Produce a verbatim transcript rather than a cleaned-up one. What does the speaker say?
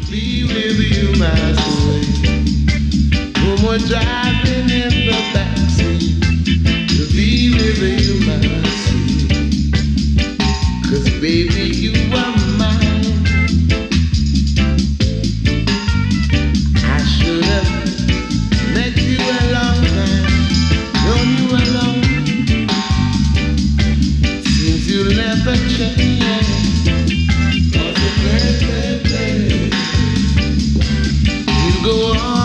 be with you, my sweet. No more driving in the backseat. To be with you, my sweet. 'Cause baby, you are mine. I should have met you a long time, known you a long time. Seems you'll never change. Cause the play, play, play. You go on.